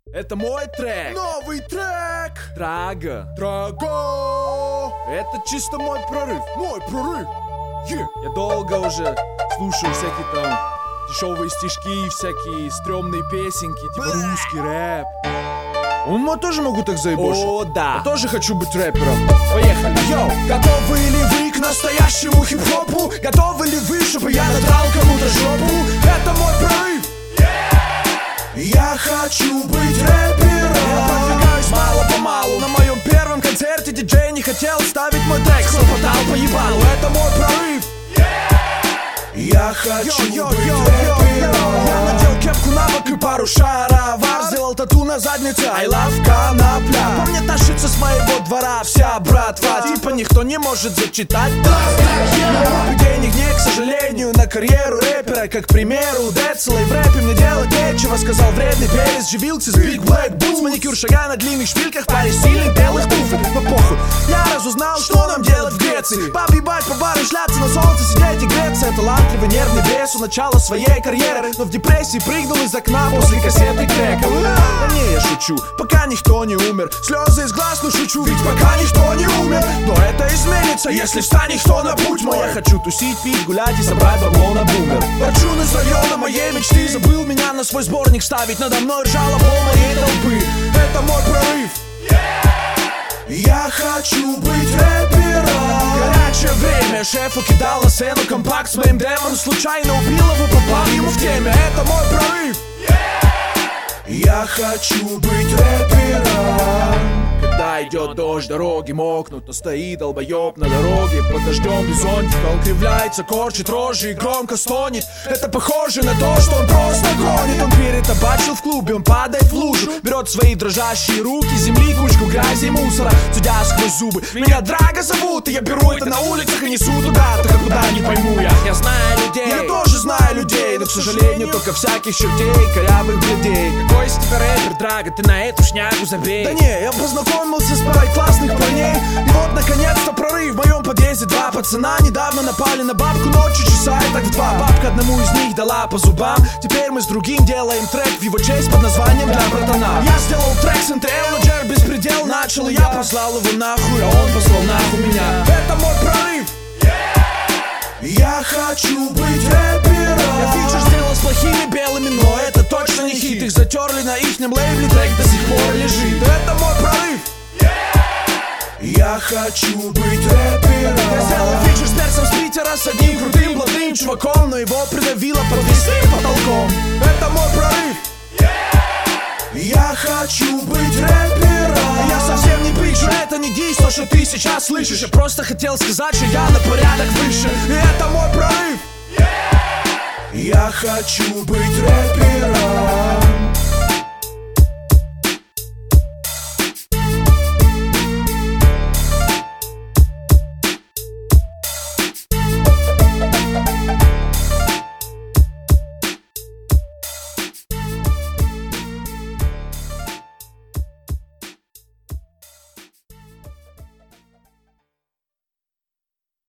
Это мой трек. Новый трек. Драга. Это чисто мой прорыв. Мой прорыв. Я долго уже слушаю всякие там дешевые стишки, всякие стрёмные песенки, типа русский рэп. Я тоже могу так заебошить. О, да. Я тоже хочу быть рэпером. Поехали. Йоу, готовы ли вы к настоящему хип-хопу? Готовы ли вы, чтобы я надрал кому-то жопу? Это мой прорыв. Я хочу быть рэпером. Я продвигаюсь мало-помалу. На моем первом концерте диджей не хотел ставить мой трек, хлопотал по ебалу. Это мой прорыв. Я хочу быть рэпером. Я надел кепку на бок и пару шаровар. Сделал тату на заднице I love конопля. По мне тащится с моего двора вся братва. Типа никто не может зачитать. Денег нет, к сожалению, на карьеру рэпера. Как, к примеру, Децла. И в рэпе мне делать нечего, сказал вредный перец. Живился с Big Black Bulls. Маникюр, шага на длинных шпильках, паре сильных белых туфель. Но похуй, я разузнал, что нам делать в Греции. Баб ебать по бару, шляться на солнце, сидеть и греться. Это талантливый нервный бес у начала своей карьеры. Но в депрессии прыгнул из окна после кассеты трека. Да не, я шучу, пока никто не умер. Слезы из глаз, ну шучу, ведь пока никто не умер. Но это изменится, если встанет кто на путь мой. Я хочу тусить, пить, гулять и собрать бабло на бумер. Ворчун из района моей мечты забыл меня на свой сборник ставить. Надо мной ржала пол моей толпы. Это мой прорыв. Я хочу быть рэпером. Горячее время, шефу кидал на сцену компакт с моим демом. Случайно убил его, попал ему в теме. Это мой прорыв. Я хочу быть рэпером. Когда идет дождь, дороги мокнут, но стоит долбоеб на дороге под дождем без зонтика. Он кривляется, корчит рожи и громко стонет. Это похоже на то, что он просто гонит. Он перетабачил в клубе, он падает в лужу. Берет свои дрожащие руки, земли, кучку грязи и мусора, цедя сквозь зубы. Меня Драга зовут, и я беру это на улицах и несу туда, только куда не пойму я. Я знаю людей, я тоже знаю людей, но, к сожалению, только всяких чертей, корявых бледей. Какой из тебя рэпер, Драга, ты на эту шнягу забей. Да не, я познакомился с парой классных парней. И вот наконец-то прорыв. В моем подъезде два пацана недавно напали на бабку ночью, часа и так в два. Бабка одному из них дала по зубам. Теперь мы с другим делаем трек в его честь под названием «Для братана». Я сделал трек с НТЛ, но Джер беспредел начал. И я послал его нахуй, а он послал нахуй меня. Это мой прорыв. Я хочу быть рэпером. Я фичер сделал с плохими белыми, но это точно не хит. Их затерли на ихнем лейбле, трек до сих пор лежит. Это мой прорыв. Я хочу быть рэпером. Я сделал фичер с перцем с Питера, с одним крутым блатным чуваком, но его придавило под весным потолком. Это мой прорыв. Я хочу быть рэпером. Я совсем не пичу, это не дичь, то, что ты сейчас слышишь. Я просто хотел сказать, что я на порядок выше. И это мой прорыв. Я хочу быть рэпером.